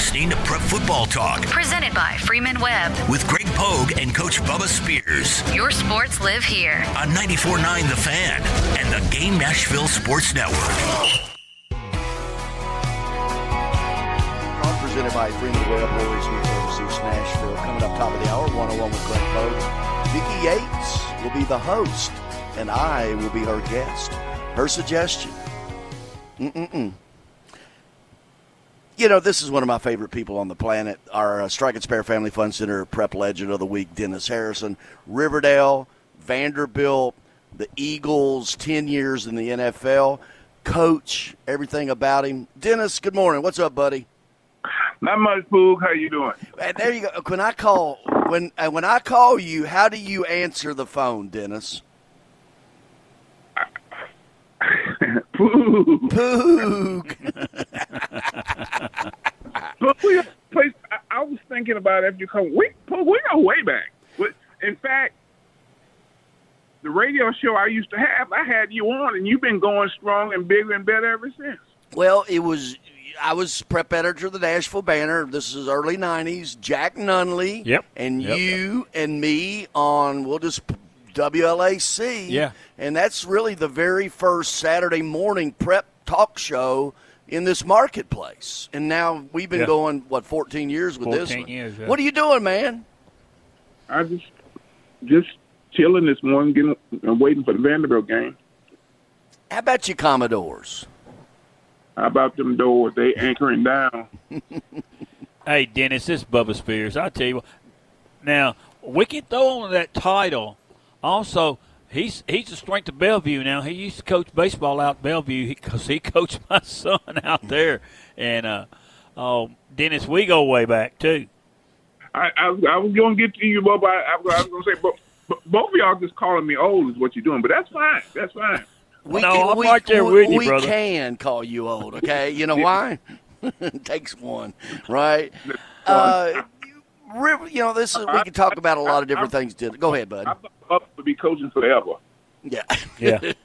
listening to Prep Football Talk. Presented by Freeman Webb. With Greg Pogue and Coach Bubba Spears. Your sports live here. On 94.9 The Fan and the Game Nashville Sports Network. Presented by Freeman Webb, Warriors News overseas Nashville. Coming up top of the hour, 101 with Greg Pogue. Vicki Yates will be the host, and I will be her guest. Her suggestion. You know, this is one of my favorite people on the planet. Our Strike and Spare Family Fun Center Prep Legend of the Week, Dennis Harrison. Riverdale, Vanderbilt, the Eagles, 10 years in the NFL. Coach, everything about him. Dennis, good morning. What's up, buddy? Not much, Poog. How you doing? And there you go. When I call you, how do you answer the phone, Dennis? Poog. Poog. I was thinking about after you come. We go way back. In fact, the radio show I used to have, I had you on, and you've been going strong and bigger and better ever since. Well, I was prep editor of the Nashville Banner. This is early 90s. Jack Nunley you and me on, WLAC. Yeah. And that's really the very first Saturday morning prep talk show in this marketplace. And now we've been going, 14 years with this one. 14 years, yeah. What are you doing, man? I just chilling this morning, waiting for the Vanderbilt game. How about you Commodores? How about them doors? They anchoring down. Hey, Dennis, this is Bubba Spears. I tell you what. Now, we can throw on that title. Also, he's the strength of Bellevue now. He used to coach baseball out at Bellevue because he coached my son out there. And, Dennis, we go way back, too. I was going to get to you, Bubba. I was going to say, but both of y'all just calling me old is what you're doing. But that's fine. That's fine. I'm right there with you, brother. We can call you old, okay? You know why? It takes one, right? We can talk about a lot of different things. Go ahead, bud. I'm up to be coaching forever. Yeah.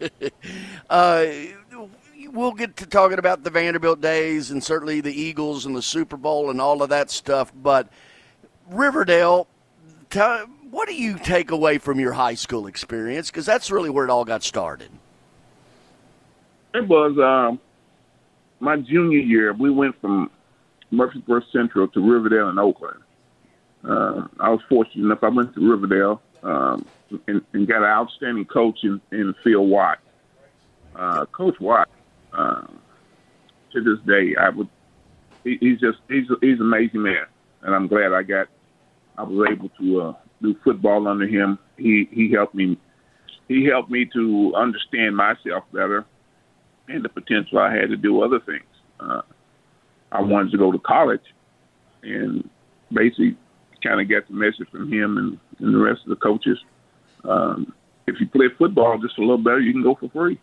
We'll get to talking about the Vanderbilt days and certainly the Eagles and the Super Bowl and all of that stuff. But Riverdale, what do you take away from your high school experience? Because that's really where it all got started. It was my junior year. We went from Murfreesboro Central to Riverdale in Oakland. I was fortunate enough. I went to Riverdale and got an outstanding coach in Phil Watt. Coach Watt, to this day, he's an amazing man, and I'm glad I was able to do football under him. He helped me. He helped me to understand myself better and the potential I had to do other things. I wanted to go to college, and basically kind of got the message from him and the rest of the coaches. If you play football just a little better, you can go for free.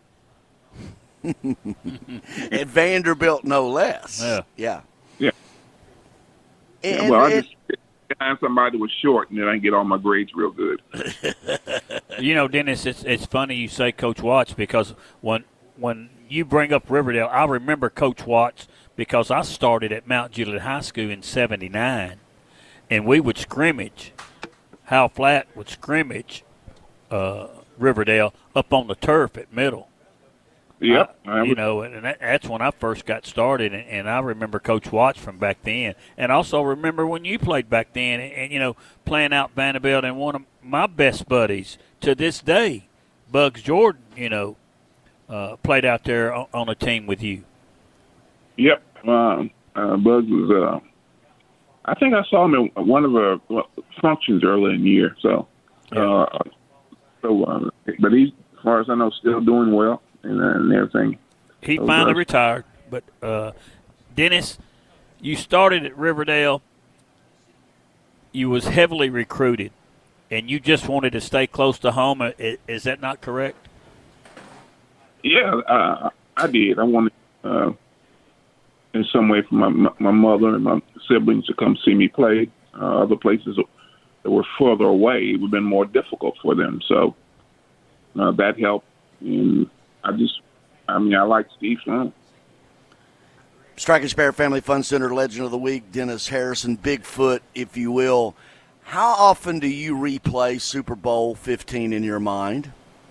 At Vanderbilt, no less. Yeah. I just find somebody that was short, and then I can get all my grades real good. Dennis, it's funny you say Coach Watts because when you bring up Riverdale, I remember Coach Watts because I started at Mount Juliet High School in '79, and we would scrimmage. Hal Flatt would scrimmage Riverdale up on the turf at Middle. Yep. And that's when I first got started, and I remember Coach Watts from back then. And also remember when you played back then and playing out Vanderbilt, and one of my best buddies to this day, Bugs Jordan, played out there on a team with you. Yep. Bugs was I think I saw him at one of our functions early in the year. So, but he's, as far as I know, still doing well and everything. He finally retired. But, Dennis, you started at Riverdale. You was heavily recruited, and you just wanted to stay close to home. Is that not correct? Yeah, I did. I wanted, in some way, for my mother and my siblings to come see me play. Other places that were further away, it would have been more difficult for them. So that helped. And I like Steve Sloan. Striking Spare Family Fun Center Legend of the Week, Dennis Harrison, Bigfoot, if you will. How often do you replay Super Bowl 15 in your mind?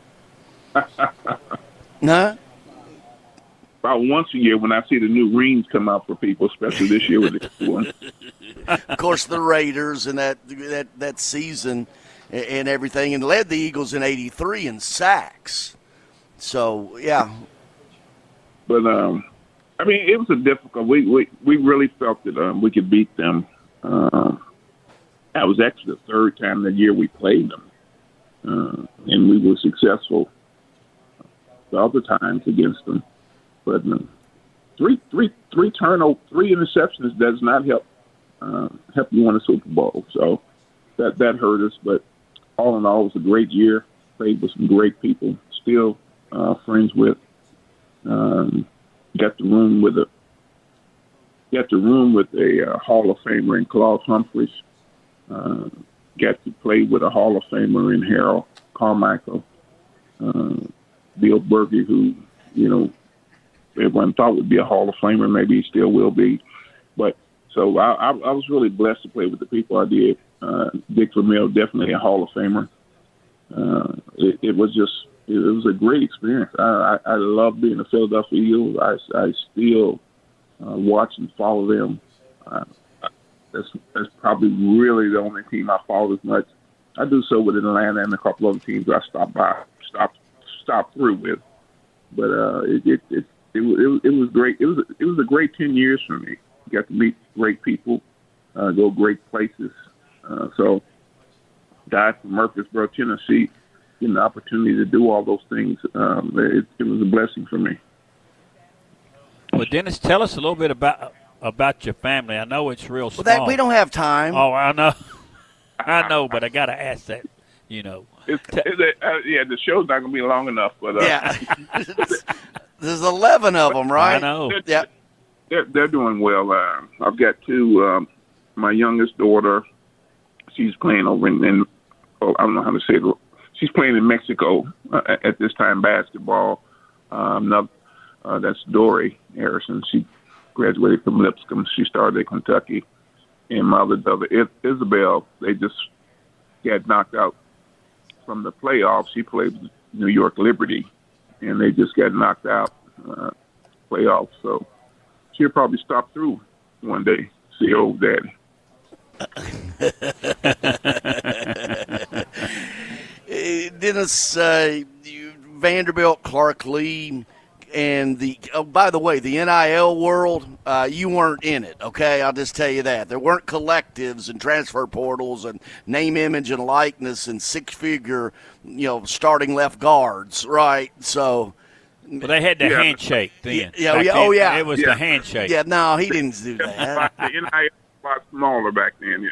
No? About once a year when I see the new rings come out for people, especially this year with the one. Of course, the Raiders and that season and everything, and led the Eagles in '83 in sacks. So, yeah. But, I mean, it was a difficult. We really felt that we could beat them. That was actually the third time that year we played them, and we were successful the other times against them. But three interceptions does not help you win a Super Bowl. So that hurt us. But all in all, it was a great year. Played with some great people. Still friends with. Got the room with a Hall of Famer in Claude Humphreys. Got to play with a Hall of Famer in Harold Carmichael. Bill Berge, who, everyone thought would be a Hall of Famer. Maybe he still will be. But so I was really blessed to play with the people I did. Dick Vermeil, definitely a Hall of Famer. It was a great experience. I love being a Philadelphia Eagle. I still watch and follow them. That's probably really the only team I follow as much. I do so with Atlanta and a couple other teams I stop through with. But it was great. It was a great 10 years for me. Got to meet great people, go great places. So, died from Murfreesboro, Tennessee. Getting the opportunity to do all those things, it was a blessing for me. Well, Dennis, tell us a little bit about your family. I know it's real small. We don't have time. Oh, I know. I know, but I got to ask that, The show's not going to be long enough. But yeah. There's 11 of them, right? I know. Yeah. They're doing well. I've got two. My youngest daughter, she's playing over in I don't know how to say it. She's playing in Mexico at this time, basketball. That's Dory Harrison. She graduated from Lipscomb. She started at Kentucky. And my other daughter, Isabel, they just got knocked out from the playoffs. She played with New York Liberty, and they just got knocked out playoffs. So she'll probably stop through one day, see old daddy. Dennis, Vanderbilt, Clark Lee, and by the way, the NIL world, you weren't in it, okay? I'll just tell you that. There weren't collectives and transfer portals and name, image, and likeness and six-figure, starting left guards, right? So. Well, they had the handshake then. Yeah. It was the handshake. Yeah, no, he didn't do that. The NIL was a lot smaller back then,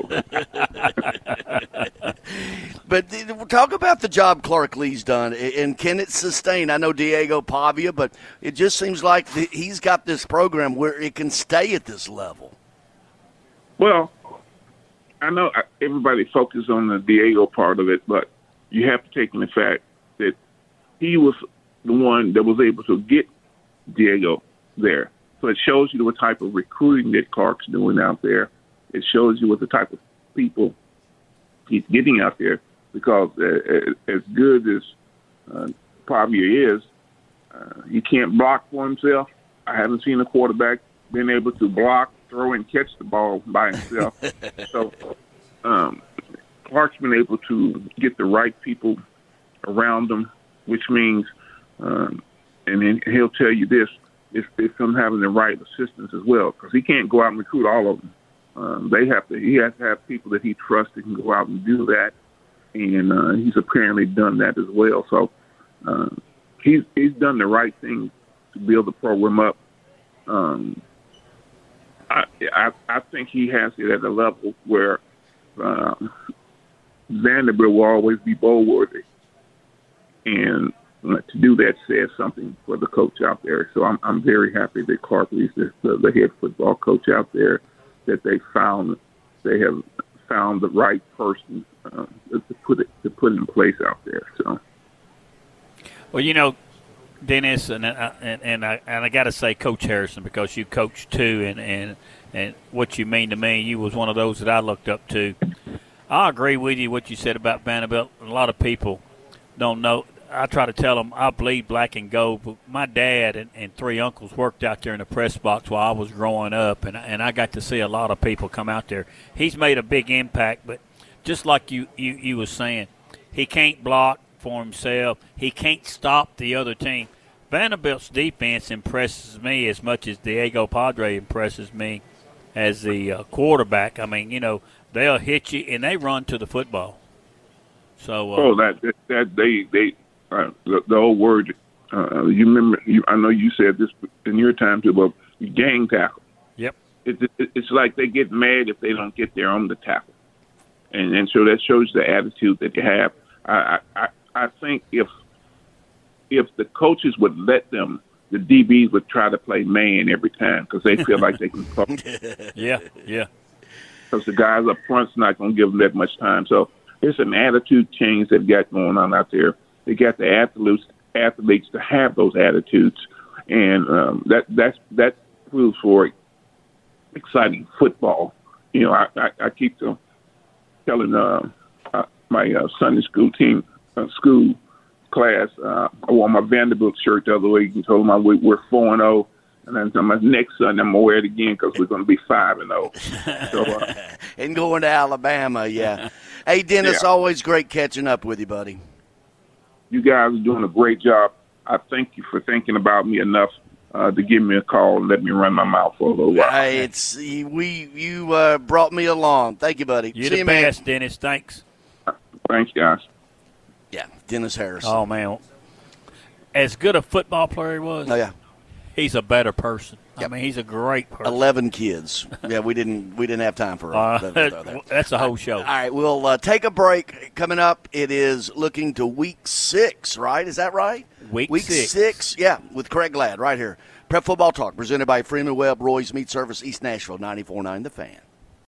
so. But talk about the job Clark Lee's done, and can it sustain? I know Diego Pavia, but it just seems like he's got this program where it can stay at this level. Well, I know everybody focuses on the Diego part of it, but you have to take in the fact that he was the one that was able to get Diego there. So it shows you what type of recruiting that Clark's doing out there. It shows you what the type of people he's getting out there, because as good as Pavia is, he can't block for himself. I haven't seen a quarterback being able to block, throw, and catch the ball by himself. So Clark's been able to get the right people around him, which means, and then he'll tell you this, it's him having the right assistants as well, because he can't go out and recruit all of them. He has to have people that he trusts that can go out and do that, and he's apparently done that as well. So he's done the right thing to build the program up. I think he has it at a level where Vanderbilt will always be bowl worthy, and to do that says something for the coach out there. So I'm very happy that Clark Lee's the head football coach out there, that they have found the right person to put in place out there. So, well, Dennis, and I got to say, Coach Harrison, because you coached too, and what you mean to me, you was one of those that I looked up to. I agree with you what you said about Vanderbilt. A lot of people don't know. I try to tell them I bleed black and gold, but my dad and three uncles worked out there in the press box while I was growing up, and I got to see a lot of people come out there. He's made a big impact, but just like you was saying, he can't block for himself. He can't stop the other team. Vanderbilt's defense impresses me as much as Diego Padre impresses me as the quarterback. I mean, they'll hit you and they run to the football. So the old word. You remember? I know you said this in your time too, but gang tackle. Yep. It's like they get mad if they don't get there on the tackle, and so that shows the attitude that you have. I think if the coaches would let them, the DBs would try to play man every time because they feel like they can cover. Yeah. Because the guys up front's not going to give them that much time. So there's an attitude change they've got going on out there. They got the athletes to have those attitudes, and that proves for exciting football. I keep telling my Sunday school class, I wore my Vanderbilt shirt the other week and told them we're 4-0, and then my next Sunday I'm gonna wear it again because we're gonna be 5-0. So, and going to Alabama, yeah. Hey, Dennis, always great catching up with you, buddy. You guys are doing a great job. I thank you for thinking about me enough to give me a call and let me run my mouth for a little while. You brought me along. Thank you, buddy. You're the best, Dennis. Thanks. Thanks, guys. Yeah, Dennis Harrison. Oh, man. As good a football player he was, he's a better person. Yep. I mean, he's a great person. 11 kids. Yeah, we didn't have time for that. That's a whole show. All right, we'll take a break. Coming up, it is looking to Week 6, right? Is that right? Week 6, yeah, with Craig Ladd right here. Prep Football Talk, presented by Freeman Webb, Roy's Meat Service, East Nashville, 94.9 The Fan.